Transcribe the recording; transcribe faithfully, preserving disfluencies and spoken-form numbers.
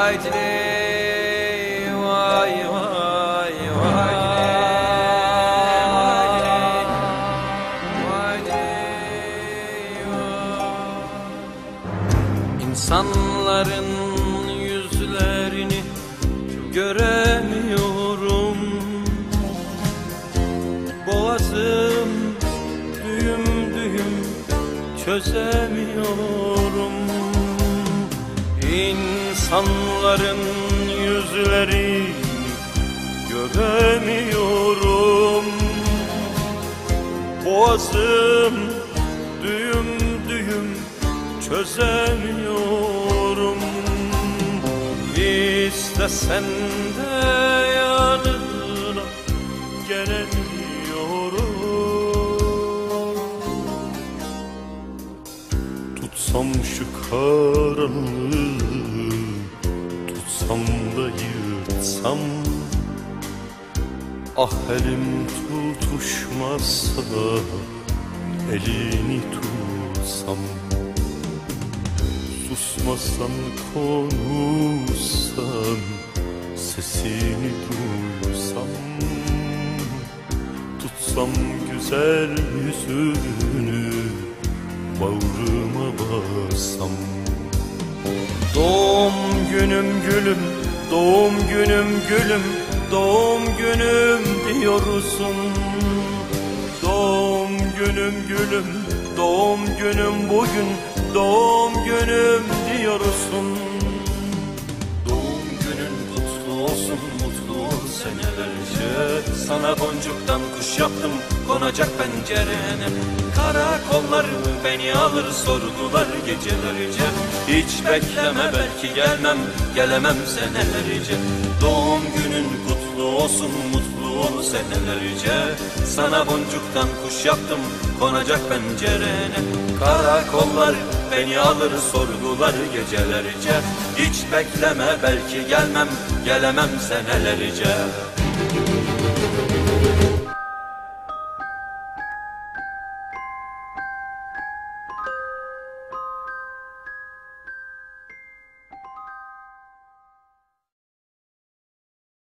vay diley, vay vay vay diley, vay diley, vay. İnsanların yüzlerini göremiyorum, boğazım düğüm düğüm çözemiyorum. İnsanların yüzlerini göremiyorum, boğazım düğüm düğüm çözemiyorum. İstesen de yanına gelemiyorum. Tutsam şu karanlığı, tutsam da yırtsam, ah elim tutuşmazsa elini tutsam. Susmasan, konuşsan, sesini duysam, tutsam güzel yüzünü, bağrıma bassam. Doğum günüm gülüm, doğum günüm gülüm, doğum günüm diyorsun. Doğum günüm gülüm, doğum günüm bugün, doğum günüm diyorsun. Doğum günün kutlu olsun, mutlu ol senelerce. Sana boncuktan kuş yaptım, konacak pencerene. Karakollar beni alır, sordular gecelerce. Hiç bekleme, belki gelmem, gelemem senelerce. Doğum günün kutlu olsun, mutlu ol senelerce. Sana boncuktan kuş yaptım, konacak pencerene. Karakollar beni alır, sordular gecelerce. Hiç bekleme, belki gelmem, gelemem senelerce.